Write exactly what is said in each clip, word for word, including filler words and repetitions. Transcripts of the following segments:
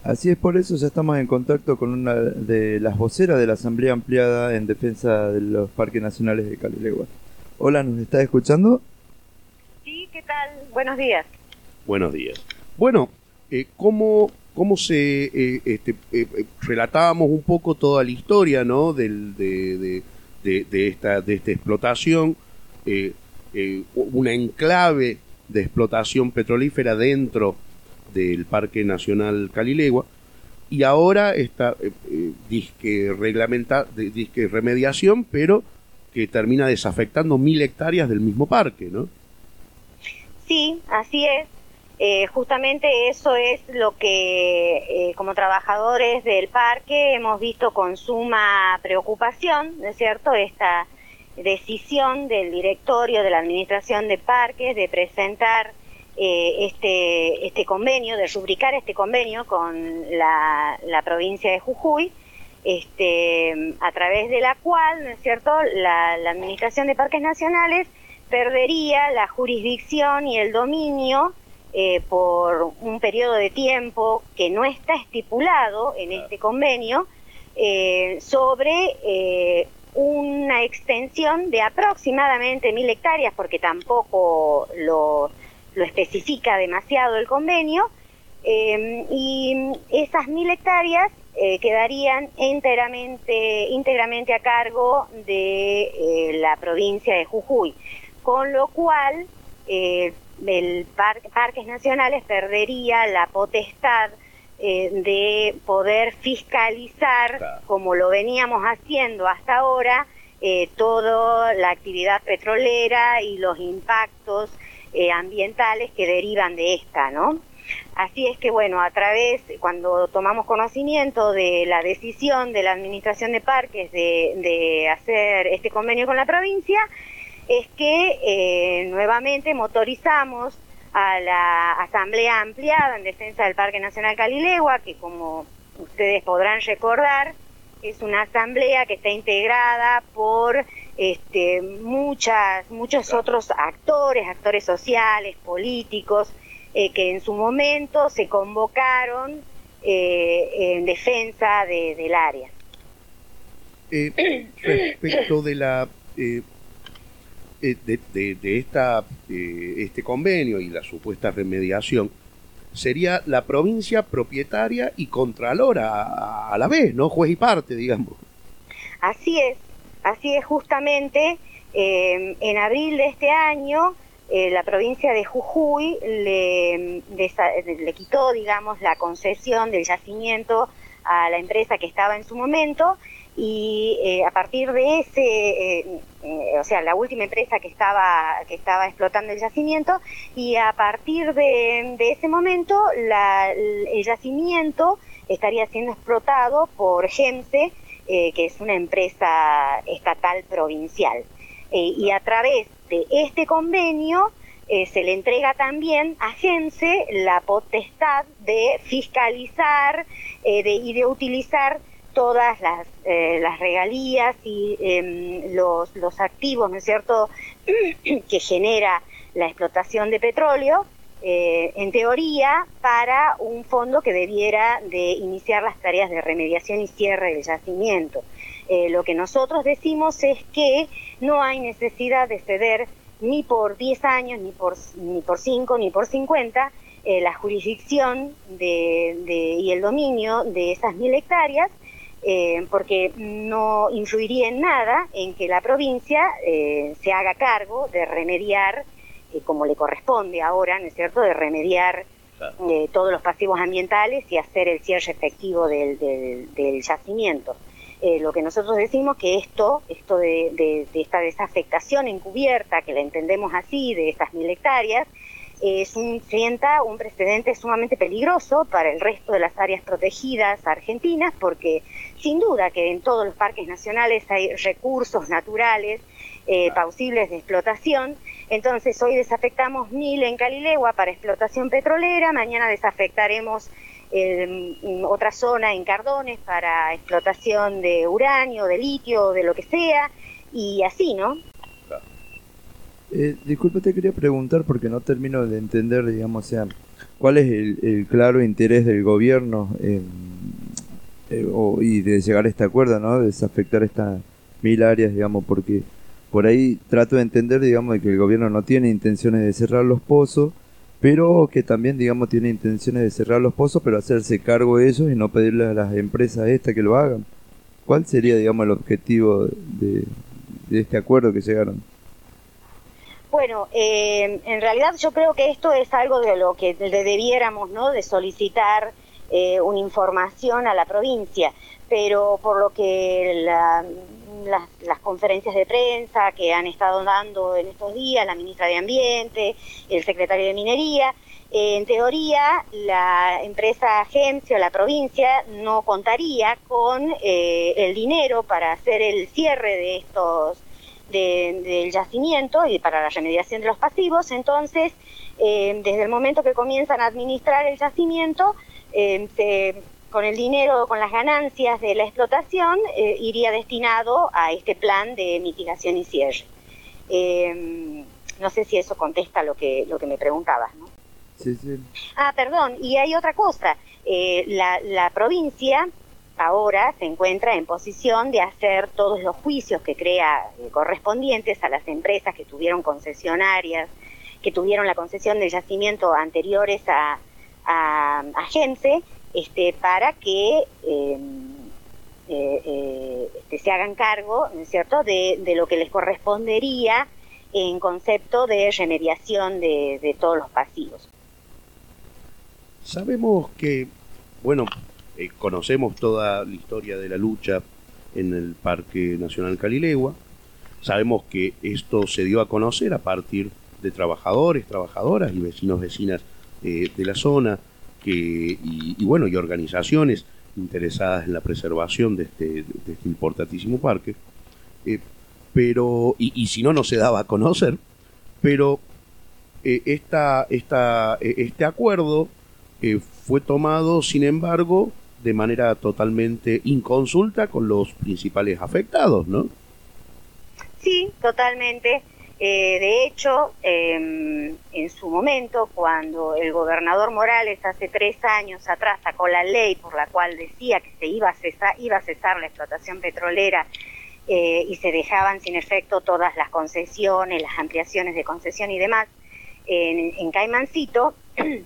Así es, por eso ya estamos en contacto con una de las voceras de la Asamblea Ampliada en defensa de los parques nacionales de Calilegua. Hola, ¿nos está escuchando? Sí, ¿qué tal? Buenos días. Buenos días. Bueno, eh, ¿cómo, cómo se eh, este, eh, relatábamos un poco toda la historia, ¿no? Del, de, de, de, de, esta, de esta explotación, eh, eh, una enclave de explotación petrolífera dentro del Parque Nacional Calilegua, y ahora está eh, eh, disque reglamenta, disque remediación, pero que termina desafectando mil hectáreas del mismo parque, ¿no? Sí, así es. Eh, justamente eso es lo que eh, como trabajadores del parque hemos visto con suma preocupación, ¿no es cierto?, esta decisión del directorio de la Administración de Parques de presentar eh, este, este convenio, de rubricar este convenio con la, la provincia de Jujuy, este, a través de la cual, ¿no es cierto?, la, la Administración de Parques Nacionales perdería la jurisdicción y el dominio eh, por un periodo de tiempo que no está estipulado en este convenio eh, sobre eh, una extensión de aproximadamente mil hectáreas, porque tampoco lo, lo especifica demasiado el convenio, eh, y esas mil hectáreas eh, quedarían enteramente, íntegramente a cargo de eh, la provincia de Jujuy, con lo cual eh, el par Parques Nacionales perdería la potestad eh, de poder fiscalizar, claro, como lo veníamos haciendo hasta ahora, eh, toda la actividad petrolera y los impactos eh, ambientales que derivan de esta, ¿no? Así es que, bueno, a través, cuando tomamos conocimiento de la decisión de la Administración de Parques de, de hacer este convenio con la provincia, es que eh, nuevamente motorizamos a la Asamblea Ampliada en defensa del Parque Nacional Calilegua, que como ustedes podrán recordar, es una asamblea que está integrada por este, muchas, muchos otros actores, actores sociales, políticos, eh, que en su momento se convocaron eh, en defensa de, del área. Eh, respecto de la... Eh... De, de, de esta, eh, este convenio y la supuesta remediación, sería la provincia propietaria y contralora a, a la vez, ¿no? Juez y parte, digamos. Así es, así es justamente. Eh, en abril de este año, eh, la provincia de Jujuy le, de, le quitó, digamos, la concesión del yacimiento a la empresa que estaba en su momento, y eh, a partir de ese, eh, eh, o sea, la última empresa que estaba que estaba explotando el yacimiento, y a partir de, de ese momento la, el yacimiento estaría siendo explotado por GEMSE, eh, que es una empresa estatal provincial. Eh, y a través de este convenio eh, se le entrega también a GEMSE la potestad de fiscalizar eh, de, y de utilizar todas las, eh, las regalías y eh, los, los activos, ¿no es cierto?, que genera la explotación de petróleo, eh, en teoría, para un fondo que debiera de iniciar las tareas de remediación y cierre del yacimiento. Eh, lo que nosotros decimos es que no hay necesidad de ceder ni por diez años, ni por, ni por cinco, ni por cincuenta, eh, la jurisdicción de, de, y el dominio de esas mil hectáreas, Eh, porque no influiría en nada en que la provincia eh, se haga cargo de remediar, eh, como le corresponde ahora, ¿no es cierto?, de remediar eh, todos los pasivos ambientales y hacer el cierre efectivo del, del, del yacimiento. Eh, lo que nosotros decimos que esto, esto de, de, de esta desafectación encubierta, que la entendemos así, de estas mil hectáreas, es un, sienta un precedente sumamente peligroso para el resto de las áreas protegidas argentinas, porque sin duda que en todos los parques nacionales hay recursos naturales eh, plausibles de explotación. Entonces hoy desafectamos mil en Calilegua para explotación petrolera, mañana desafectaremos eh, otra zona en Cardones para explotación de uranio, de litio, de lo que sea, y así, ¿no? Eh, disculpe, te quería preguntar porque no termino de entender, digamos, o sea, ¿cuál es el, el claro interés del gobierno en, eh, o, y de llegar a este acuerdo, ¿no? De desafectar estas mil áreas, digamos, porque por ahí trato de entender, digamos, de que el gobierno no tiene intenciones de cerrar los pozos, pero que también, digamos, tiene intenciones de cerrar los pozos, pero hacerse cargo de ellos y no pedirle a las empresas estas que lo hagan. ¿Cuál sería, digamos, el objetivo de, de este acuerdo que llegaron? Bueno, eh, en realidad yo creo que esto es algo de lo que debiéramos, ¿no?, de solicitar eh, una información a la provincia, pero por lo que la, las, las conferencias de prensa que han estado dando en estos días, la ministra de Ambiente, el secretario de Minería, eh, en teoría la empresa agencia o la provincia no contaría con eh, el dinero para hacer el cierre de estos De, del yacimiento y para la remediación de los pasivos. Entonces, eh, desde el momento que comienzan a administrar el yacimiento, eh, se, con el dinero, con las ganancias de la explotación, eh, iría destinado a este plan de mitigación y cierre. Eh, no sé si eso contesta lo que, lo que me preguntabas, ¿no? Sí, sí. Ah, perdón, y hay otra cosa. Eh, la, la provincia ahora se encuentra en posición de hacer todos los juicios que crea eh, correspondientes a las empresas que tuvieron concesionarias, que tuvieron la concesión del yacimiento anteriores a, a, a Gense, este, para que eh, eh, eh, este, se hagan cargo, ¿no es cierto?, de, de lo que les correspondería en concepto de remediación de, de todos los pasivos. Sabemos que, bueno, Eh, conocemos toda la historia de la lucha en el Parque Nacional Calilegua. Sabemos que esto se dio a conocer a partir de trabajadores, trabajadoras y vecinos, vecinas eh, de la zona que, y, y bueno, y organizaciones interesadas en la preservación de este, de este importantísimo parque. Eh, pero, y, y si no, no se daba a conocer, pero eh, esta, esta, eh, este acuerdo eh, fue tomado, sin embargo, de manera totalmente inconsulta con los principales afectados, ¿no? Sí, totalmente. Eh, de hecho, eh, en su momento, cuando el gobernador Morales hace tres años atrás sacó la ley por la cual decía que se iba a cesar, iba a cesar la explotación petrolera eh, y se dejaban sin efecto todas las concesiones, las ampliaciones de concesión y demás, en, en Caimancito,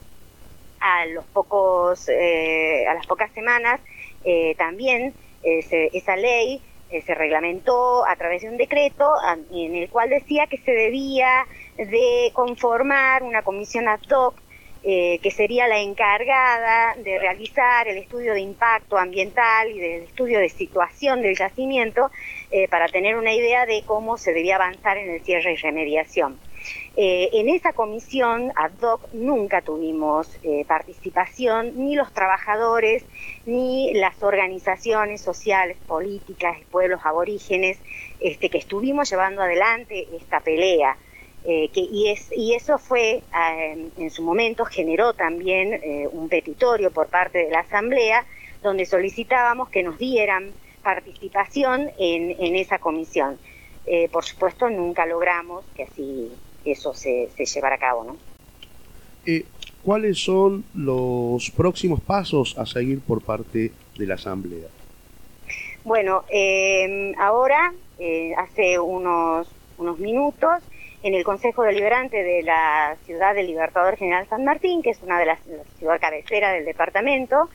a los pocos eh, a las pocas semanas eh, también eh, se, esa ley eh, se reglamentó a través de un decreto a, en el cual decía que se debía de conformar una comisión ad hoc eh, que sería la encargada de realizar el estudio de impacto ambiental y del estudio de situación del yacimiento eh, para tener una idea de cómo se debía avanzar en el cierre y remediación. Eh, en esa comisión ad hoc nunca tuvimos eh, participación ni los trabajadores ni las organizaciones sociales, políticas y pueblos aborígenes este, que estuvimos llevando adelante esta pelea. Eh, que, y, es, y eso fue, eh, en su momento, generó también eh, un petitorio por parte de la Asamblea donde solicitábamos que nos dieran participación en, en esa comisión. Eh, por supuesto, nunca logramos que así eso se, se llevara a cabo, ¿no? Eh, ¿Cuáles son los próximos pasos a seguir por parte de la Asamblea? Bueno, eh, ahora, eh, hace unos, unos minutos, en el Consejo Deliberante de la Ciudad del Libertador General San Martín, que es una de las la ciudad cabecera del departamento,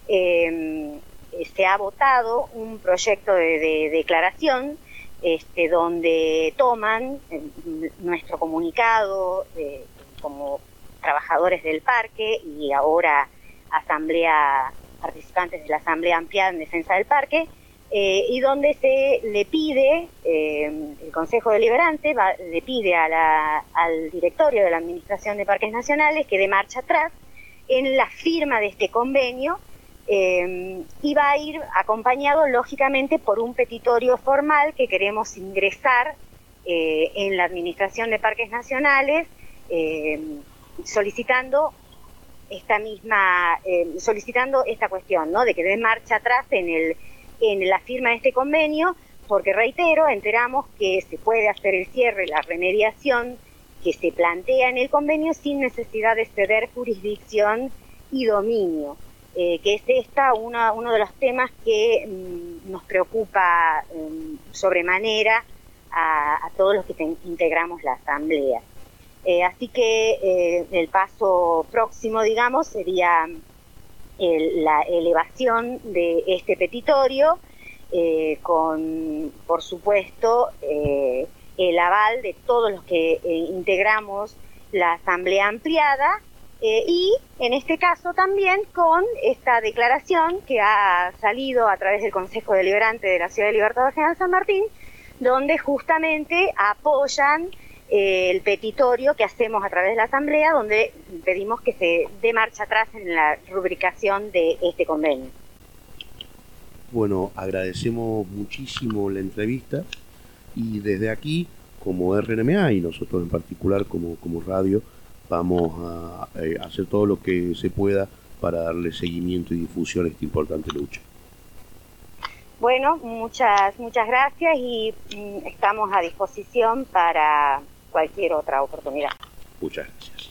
eh, se ha votado un proyecto de, de declaración Este, donde toman eh, nuestro comunicado eh, como trabajadores del parque y ahora asamblea participantes de la Asamblea Ampliada en Defensa del Parque, eh, y donde se le pide, eh, el Consejo Deliberante va, le pide a la, al directorio de la Administración de Parques Nacionales que dé marcha atrás en la firma de este convenio. Eh, y va a ir acompañado, lógicamente, por un petitorio formal que queremos ingresar eh, en la Administración de Parques Nacionales, eh, solicitando esta misma, eh, solicitando esta cuestión, ¿no?, de que dé marcha atrás en, el, en la firma de este convenio, porque, reitero, enteramos que se puede hacer el cierre, la remediación que se plantea en el convenio sin necesidad de ceder jurisdicción y dominio, eh, que es esta una, uno de los temas que mm, nos preocupa mm, sobremanera a, a todos los que te, integramos la Asamblea. Eh, así que eh, el paso próximo, digamos, sería el, la elevación de este petitorio, eh, con, por supuesto, eh, el aval de todos los que eh, integramos la Asamblea Ampliada, eh, y en este caso también con esta declaración que ha salido a través del Consejo Deliberante de la Ciudad de Libertador General San Martín, donde justamente apoyan eh, el petitorio que hacemos a través de la Asamblea, donde pedimos que se dé marcha atrás en la rubricación de este convenio. Bueno, agradecemos muchísimo la entrevista y desde aquí, como R N M A y nosotros en particular como, como radio, vamos a, a hacer todo lo que se pueda para darle seguimiento y difusión a esta importante lucha. Bueno, muchas, muchas gracias y mm, estamos a disposición para cualquier otra oportunidad. Muchas gracias.